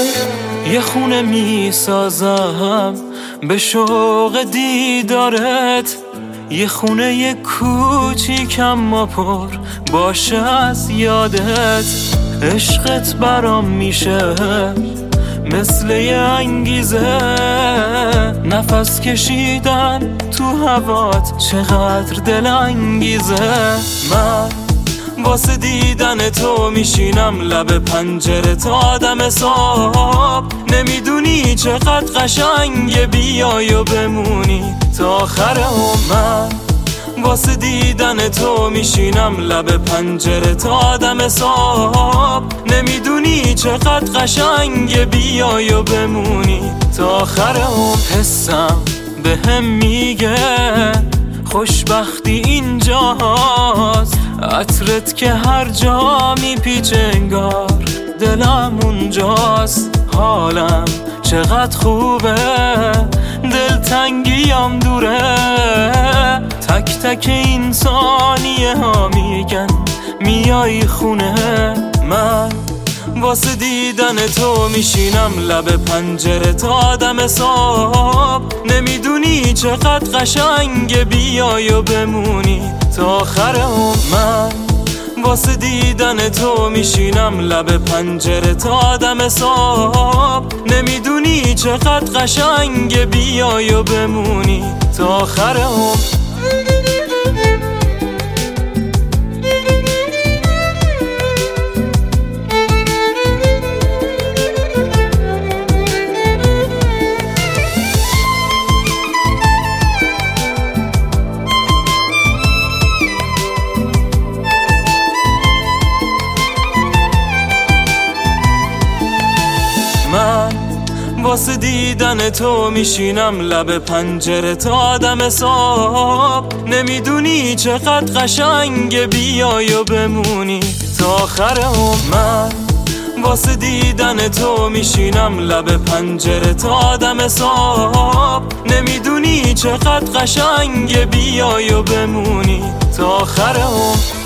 یه خونه می سازم به شوق دیدارت، یه خونه یه کوچیکم اما پر باشه از یادت. عشقت برام میشه مثل یه انگیزه، نفس کشیدن تو هوات چقدر دل انگیزه. من واسه دیدن تو میشینم لب پنجره تا آدم حساب، نمیدونی چقدر قشنگه بیای و بمونی تا آخر عمر. واسه دیدن تو میشینم لب پنجره تا آدم حساب، نمیدونی چقدر قشنگه بیای و بمونی تا آخر عمر. حسم بهم میگه خوشبختی اینجاست، عطرت که هر جا میپیچه انگار دلم اونجاست. حالم چقدر خوبه دلتنگیم دوره، تک تک این ثانیه ها میگن میای خونه. من واسه دیدن تو میشینم لب پنجره تا آدم حساب، نمیدونی چقدر قشنگه بیای و بمونی تا آخر عمر. من واسه دیدن تو میشینم لب پنجره تا آدم حساب، نمیدونی چقدر قشنگه بیای و بمونی تا آخر عمر. من واسه دیدن تو میشینم لب پنجره تا آدم حساب، نمیدونی چقدر قشنگه بیای و بمونی تا آخر عمر. من واسه دیدن تو میشینم لب پنجره تا آدم حساب، نمیدونی چقدر قشنگه بیای و بمونی تا آخر عمر.